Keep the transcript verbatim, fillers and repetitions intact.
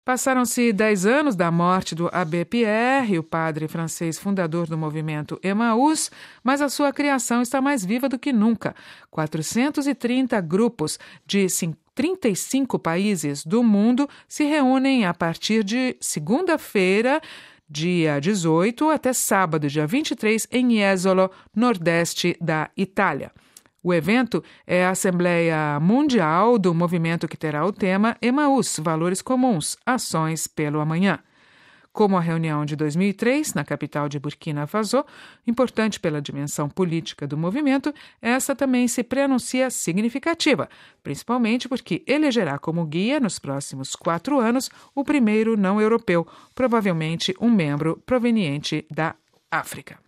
Passaram-se dez anos da morte do Abbé Pierre, o padre francês fundador do movimento Emaús, mas a sua criação está mais viva do que nunca. quatrocentos e trinta grupos de trinta e cinco países do mundo se reúnem a partir de segunda-feira, dia dezoito, até sábado, dia vinte e três, em Jesolo, nordeste da Itália. O evento é a Assembleia Mundial do movimento que terá o tema Emaús, Valores Comuns, Ações pelo Amanhã. Como a reunião de dois mil e três, na capital de Burkina Faso, importante pela dimensão política do movimento, essa também se preanuncia significativa, principalmente porque elegerá como guia, nos próximos quatro anos, o primeiro não europeu, provavelmente um membro proveniente da África.